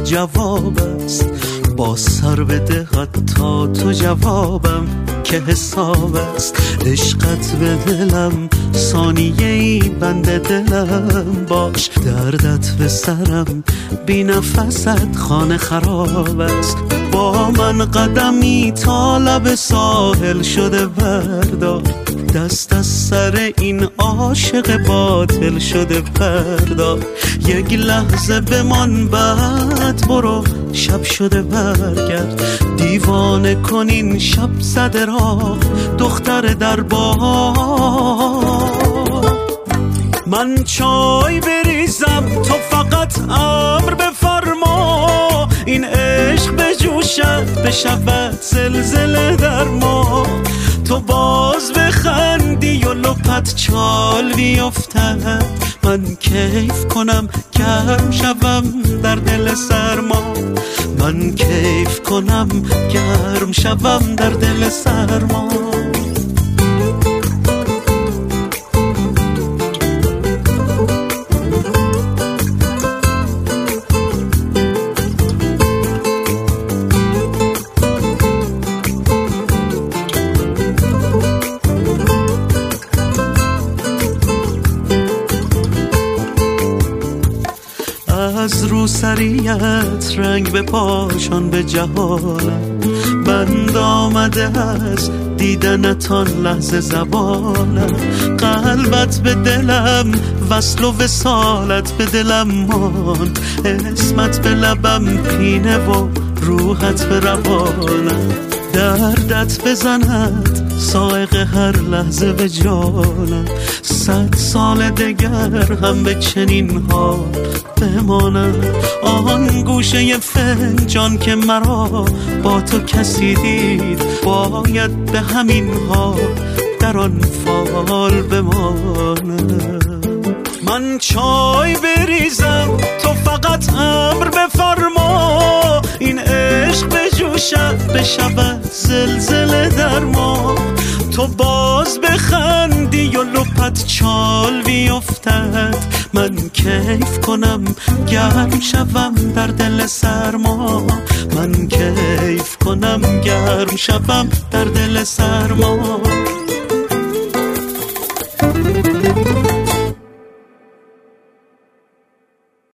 جواب است. با سر بده حتی تو جوابم که حساب است. عشقت به دلم ثانیه‌ای بند دلم باش. دردت به سرم بی نفست خانه خراب است. با من قدمی تا لب ساحل شده بردار. دست از سر این عاشق باطل شده بردار. یک لحظه بمان بعد برو شب شده برگرد. دیوانه کنین شب زده را دختر در بار. من چای بریزم تو فقط امر بفرما. این عشق بجوشد بشود زلزله در ما. تو باز بخندی و لپت چال بیفتد. من کیف کنم گرم شوم در دل سرما. من کیف کنم گرم شوم در دل سرما. از روسریت رنگ به پاشان به جهالم. بند آمده از دیدنتان لحظه زبانم. قلبت به دلم وصل و وصالت به دلم مان. اسمت به لبم پینه و روحت به روانم. دردت بزند سائق هر لحظه به جانم. 100 سال دگر هم به چنین حال بمانم. آن گوشه فنجان که مرا با تو کسی دید باید به همین حال در آن فال بمانم. من چای بریزم تو فقط امر بفرما. این عشق بجوشد بشود زلزله در ما. تو باز بخندی و لپت چال بیفتد. من کیف کنم گرم شوم در دل سرما. من کیف کنم گرم شوم در دل سرما.